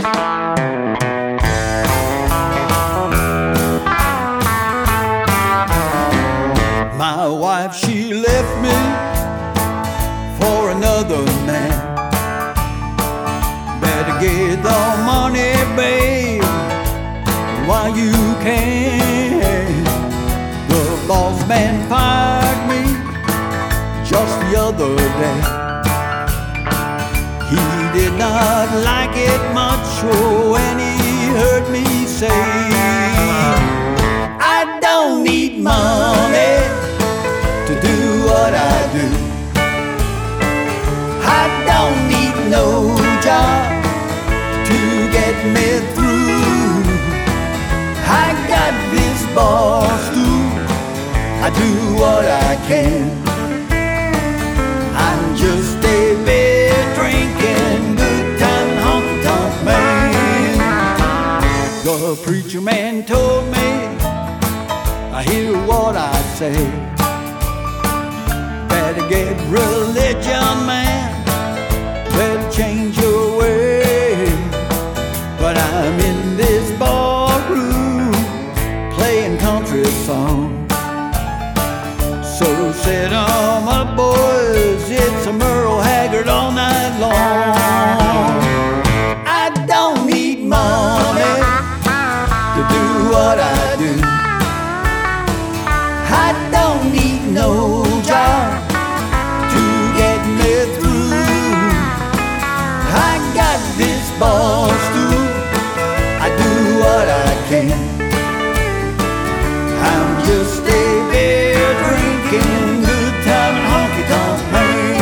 My wife, she left me for another man. Better get the money, babe, while you can. The boss man fired me just the other day. He did not like it much when he heard me say, I don't need money to do what I do. I don't need no job to get me through. I got this boss too. I do what I can. I'm just a beer drinking, good time honky tonk man. The preacher man told me, I hear what I say. Better get religion, man. Better change your way. But I'm in this ballroom playing country songs. So sit on up, boys, it's a Merle Haggard all night long. I don't need money to do what I do. I don't need no job to get me through. I got this boss too. I do what I can. I'm just a beer drinking, good time and honky tonk man.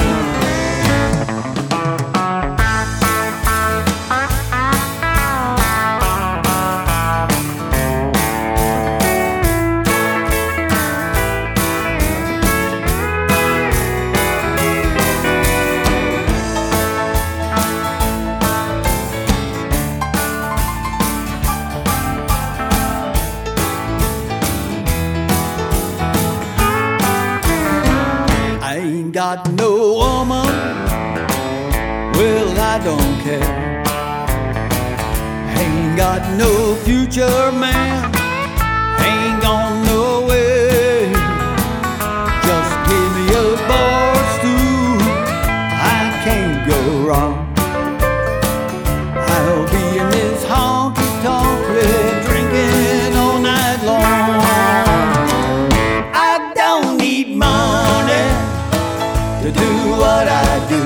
Ain't got no woman, well I don't care. Ain't got no future, man, ain't gone nowhere. Just give me a boss too, I can't go wrong. I'll be in this honky tonk drinking all night long. I don't need money to do what I do.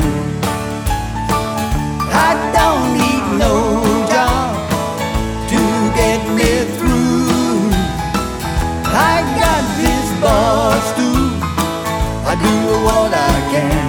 I don't need no job to get me through. I got this boss too. I do what I can.